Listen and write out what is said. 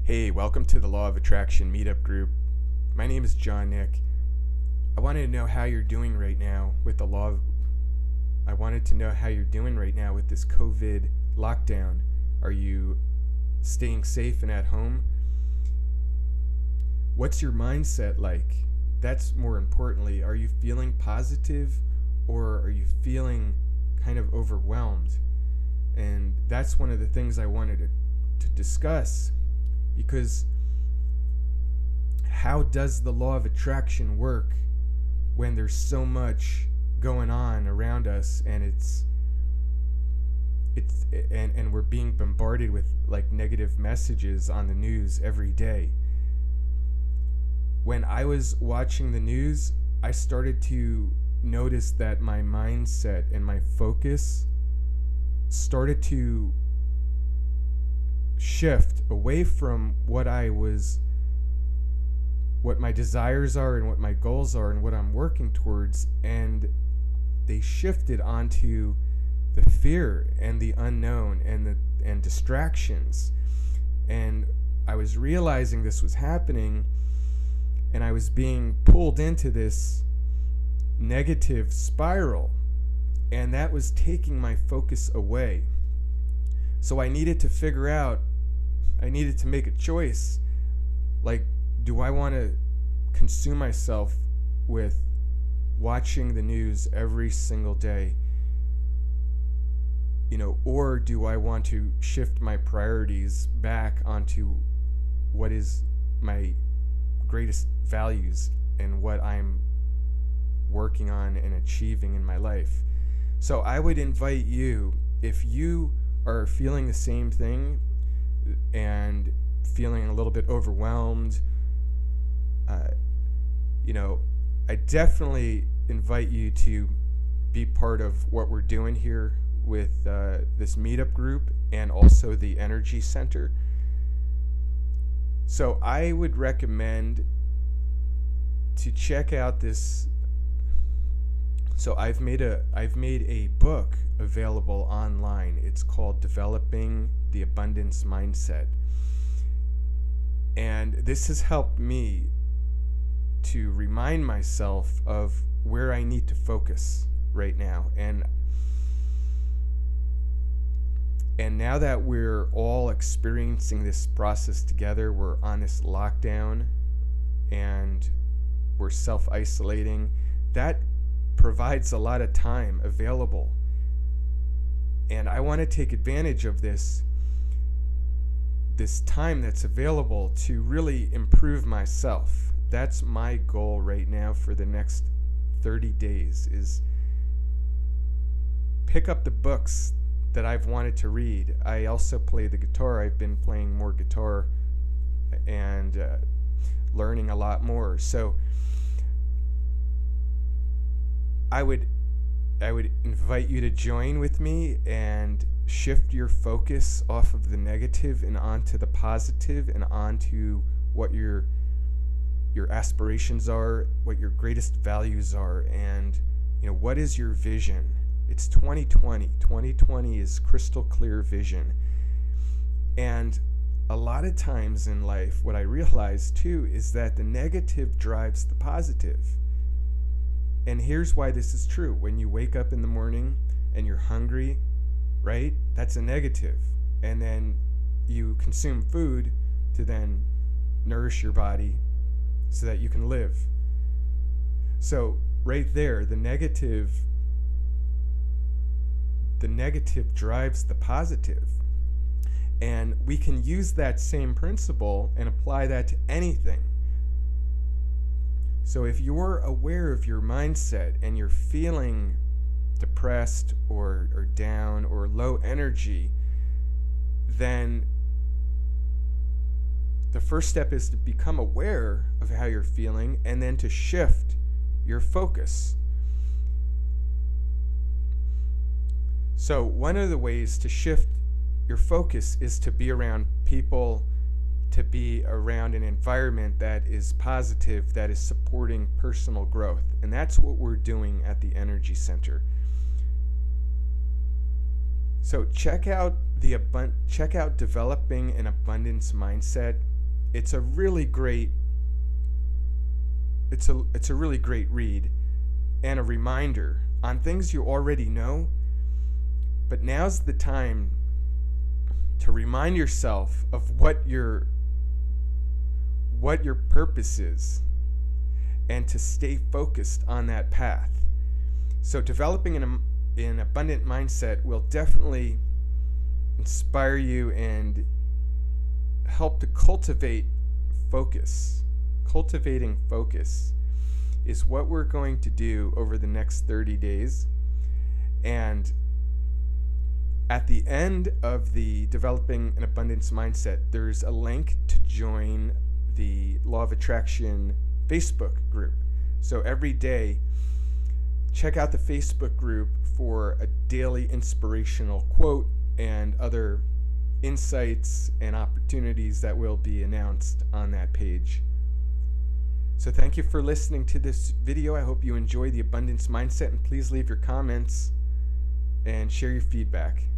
Hey, welcome to the Law of Attraction Meetup Group. My name is John Nick. I wanted to know how you're doing right now with the law of, I wanted to know how you're doing right now with this COVID lockdown. Are you staying safe and at home? What's your mindset like? That's more importantly, are you feeling positive or are you feeling kind of overwhelmed? And that's one of the things I wanted to discuss. Because how does the law of attraction work when there's so much going on around us and and we're being bombarded with like negative messages on the news every day? When I was watching the news, I started to notice that my mindset and my focus started to shift away from what my desires are and what my goals are and what I'm working towards, and they shifted onto the fear and the unknown and distractions. And I was realizing this was happening, and I was being pulled into this negative spiral, and that was taking my focus away. So I needed to make a choice. Like, do I want to consume myself with watching the news every single day? Or do I want to shift my priorities back onto what is my greatest values and what I'm working on and achieving in my life? So I would invite you, if you are feeling the same thing and feeling a little bit overwhelmed, I definitely invite you to be part of what we're doing here with this meetup group and also the Energy Center. So I would recommend to check out this. So I've made a book available online. It's called Developing the Abundance Mindset. And this has helped me to remind myself of where I need to focus right now. And now that we're all experiencing this process together, we're on this lockdown and we're self-isolating, that provides a lot of time available. And I want to take advantage of this time that's available to really improve myself. That's my goal right now for the next 30 days, is pick up the books that I've wanted to read. I also play the guitar. I've been playing more guitar and learning a lot more. So I would invite you to join with me and shift your focus off of the negative and onto the positive and onto what your aspirations are, what your greatest values are, and what is your vision. It's 2020. 2020 is crystal clear vision. And a lot of times in life, what I realize too is that the negative drives the positive. And here's why this is true. When you wake up in the morning and you're hungry, right? That's a negative. And then you consume food to then nourish your body so that you can live. So right there, the negative drives the positive. And we can use that same principle and apply that to anything. So if you're aware of your mindset and you're feeling depressed or down or low energy, then the first step is to become aware of how you're feeling and then to shift your focus. So one of the ways to shift your focus is to be around people, to be around an environment that is positive, that is supporting personal growth. And that's what we're doing at the Energy Center. So check out Developing an Abundance Mindset it's a really great it's a really great read and a reminder on things you already know, but now's the time to remind yourself of what your purpose is and to stay focused on that path. So developing an abundant mindset will definitely inspire you and help to cultivate focus. Cultivating focus is what we're going to do over the next 30 days. And at the end of the Developing an Abundance Mindset, there's a link to join the Law of Attraction Facebook group. So every day, check out the Facebook group for a daily inspirational quote and other insights and opportunities that will be announced on that page. So thank you for listening to this video. I hope you enjoy the abundance mindset, and please leave your comments and share your feedback.